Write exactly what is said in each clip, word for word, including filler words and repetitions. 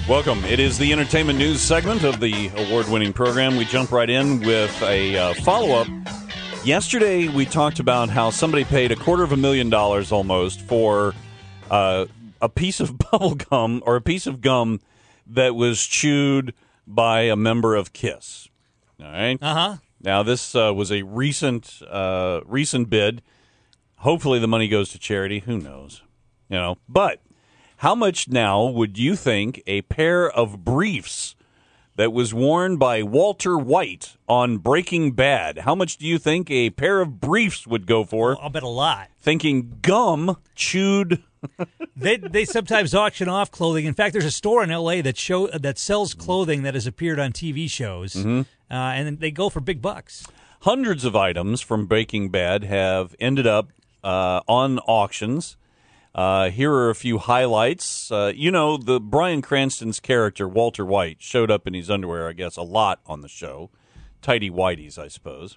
Welcome. It is the entertainment news segment of the award-winning program. We jump right in with a uh, follow-up. Yesterday, we talked about how somebody paid a quarter of a million dollars almost for uh, a piece of bubble gum or a piece of gum that was chewed by a member of KISS. All right? Uh-huh. Now, this uh, was a recent uh, recent bid. Hopefully, the money goes to charity. Who knows? You know, but how much now would you think a pair of briefs that was worn by Walter White on Breaking Bad, how much do you think a pair of briefs would go for? Well, I'll bet a lot. Thinking gum chewed. they they sometimes auction off clothing. In fact, there's a store in L A that show that sells clothing that has appeared on T V shows, Mm-hmm. uh, and they go for big bucks. Hundreds of items from Breaking Bad have ended up uh, on auctions. Uh, here are a few highlights. Uh, you know, the Bryan Cranston's character, Walter White, showed up in his underwear, I guess, a lot on the show. Tidy whities, I suppose.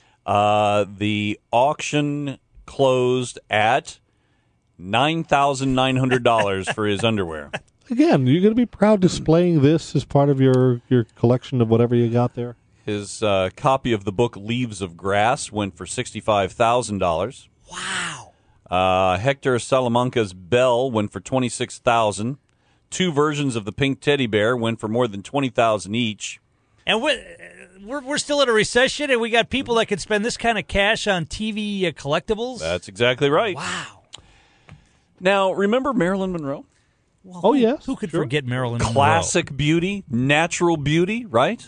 Uh, the auction closed at nine thousand nine hundred dollars for his underwear. Again, you're going to be proud displaying this as part of your, your collection of whatever you got there? His uh, copy of the book Leaves of Grass went for sixty-five thousand dollars. Wow. Uh, Hector Salamanca's bell went for twenty-six thousand dollars. Two versions of the pink teddy bear went for more than twenty thousand dollars each. And we're, we're we're still in a recession, and we got people that can spend this kind of cash on T V uh, collectibles? That's exactly right. Wow. Now, remember Marilyn Monroe? Well, Oh, who, yes, Who could sure. forget Marilyn Monroe? Classic beauty, natural beauty, right?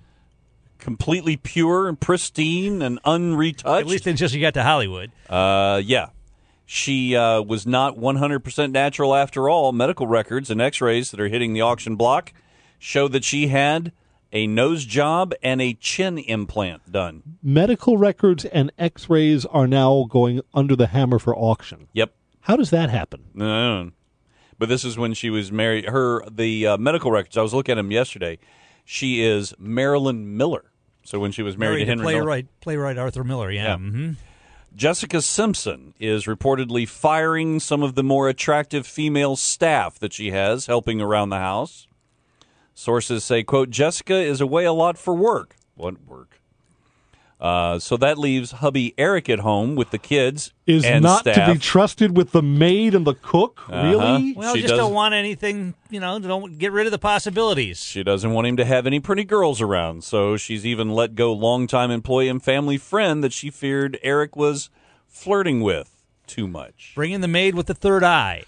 Completely pure and pristine and unretouched. At least until she got to Hollywood. Uh, yeah. She uh, was not one hundred percent natural after all. Medical records and x-rays that are hitting the auction block show that she had a nose job and a chin implant done. Medical records and x-rays are now going under the hammer for auction. Yep. How does that happen? No. But this is when she was married. Her The uh, medical records, I was looking at them yesterday. She is Marilyn Miller. So when she was married, Married to Henry Miller. playwright, playwright Arthur Miller, yeah. Yeah. Mm-hmm. Jessica Simpson is reportedly firing some of the more attractive female staff that she has helping around the house. Sources say, quote, Jessica is away a lot for work. What work? Uh, so that leaves hubby Eric at home with the kids Is and not staff. to be trusted with the maid and the cook? Uh-huh. Really? Well, She just does- don't want anything, you know, don't get rid of the possibilities. She doesn't want him to have any pretty girls around, so she's even let go longtime employee and family friend that she feared Eric was flirting with too much. Bring in the maid with the third eye.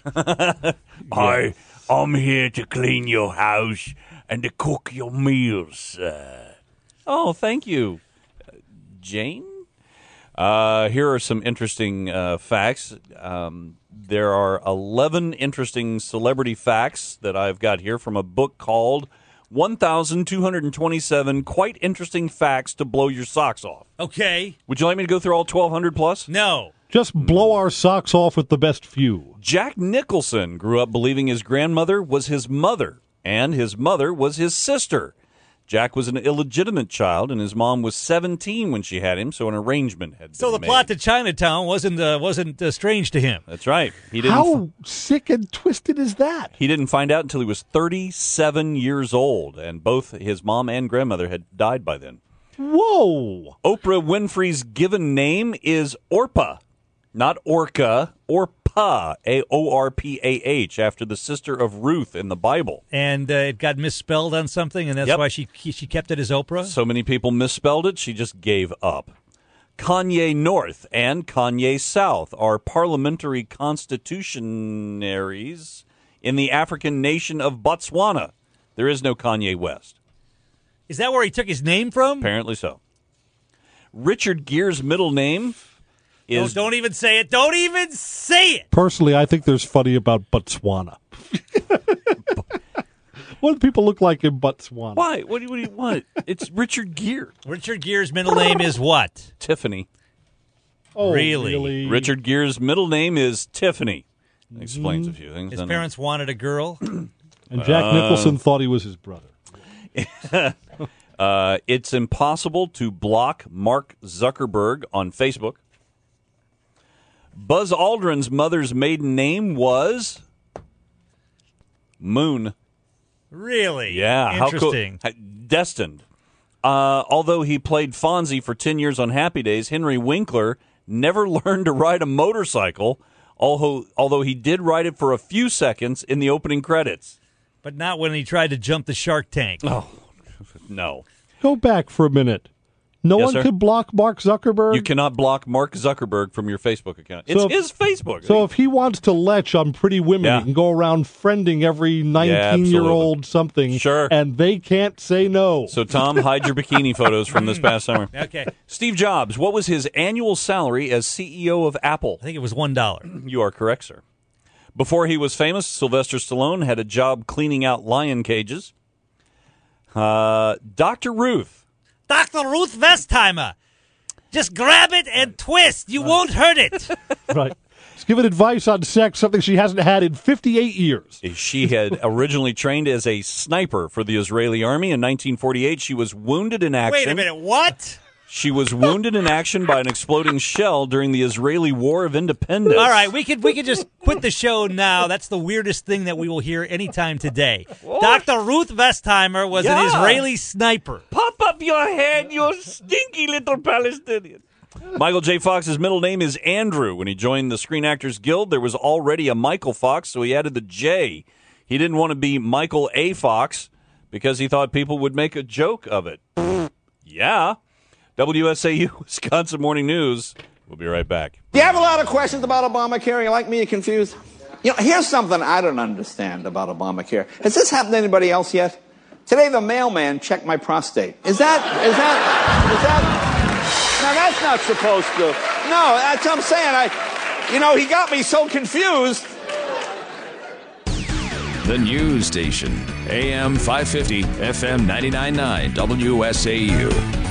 I, I'm here to clean your house and to cook your meals, sir. Oh, thank you, Jane. Uh, here are some interesting uh, facts. Um, there are eleven interesting celebrity facts that I've got here from a book called one thousand two hundred twenty-seven Quite Interesting Facts to Blow Your Socks Off. Okay. Would you like me to go through all twelve hundred plus? No. Just blow our socks off with the best few. Jack Nicholson grew up believing his grandmother was his mother, and his mother was his sister. Jack was an illegitimate child, and his mom was seventeen when she had him, so an arrangement had So been the made. plot to Chinatown wasn't uh, wasn't uh, strange to him. That's right. He didn't. How sick and twisted is that? He didn't find out until he was thirty-seven years old, and both his mom and grandmother had died by then. Whoa! Oprah Winfrey's given name is Orpah, not Orca, Orpah, A O R P A H, after the sister of Ruth in the Bible. And uh, it got misspelled on something, and that's Yep. why she she kept it as Oprah. So many people misspelled it, she just gave up. Kanye North and Kanye South are parliamentary constitutionaries in the African nation of Botswana. There is no Kanye West. Is that where he took his name from? Apparently so. Richard Gere's middle name is... Don't, don't even say it. Don't even say it. Personally, I think there's funny about Botswana. What do people look like in Botswana? Why? What do you, what do you want? It's Richard Gere. Richard Gere's middle name is what? Tiffany. Oh, Really? really? Richard Gere's middle name is Tiffany. Explains a few things. His doesn't it? parents wanted a girl. And Jack Nicholson thought he was his brother. Uh, it's impossible to block Mark Zuckerberg on Facebook. Buzz Aldrin's mother's maiden name was Moon. Really? Yeah. Interesting. How cool. Destined. Uh, although he played Fonzie for ten years on Happy Days, Henry Winkler never learned to ride a motorcycle, although, although he did ride it for a few seconds in the opening credits. But not when he tried to jump the Shark Tank. Oh, no. Go back for a minute. No Yes, one sir? could block Mark Zuckerberg? You cannot block Mark Zuckerberg from your Facebook account. It's So if- his Facebook. So if he wants to lech on Pretty Women, Yeah. he can go around friending every nineteen-year-old something, Sure. and they can't say no. So, Tom, hide your bikini photos from this past summer. Okay. Steve Jobs, what was his annual salary as C E O of Apple? I think it was one dollar. You are correct, sir. Before he was famous, Sylvester Stallone had a job cleaning out lion cages. Uh, Doctor Ruth. Doctor Ruth Westheimer. Just grab it and twist. You won't hurt it. Right. He's giving advice on sex, something she hasn't had in fifty-eight years. She had originally trained as a sniper for the Israeli army. In nineteen forty-eight, she was wounded in action. Wait a minute. What? She was wounded in action by an exploding shell during the Israeli War of Independence. All right, we could we could just quit the show now. That's the weirdest thing that we will hear anytime today. Doctor Ruth Westheimer was Yeah. an Israeli sniper. Pop up your head, you stinky little Palestinian. Michael J. Fox's middle name is Andrew. When he joined the Screen Actors Guild, there was already a Michael Fox, so he added the J. He didn't want to be Michael A. Fox because he thought people would make a joke of it. Yeah. W S A U Wisconsin Morning News. We'll be right back. Do you have a lot of questions about Obamacare? You like me to confuse? You know, here's something I don't understand about Obamacare. Has this happened to anybody else yet? Today the mailman checked my prostate. Is that, is that, is that, now that's not supposed to. No, that's what I'm saying. I, you know, he got me so confused. The news station, A M five fifty, F M ninety-nine point nine, W S A U.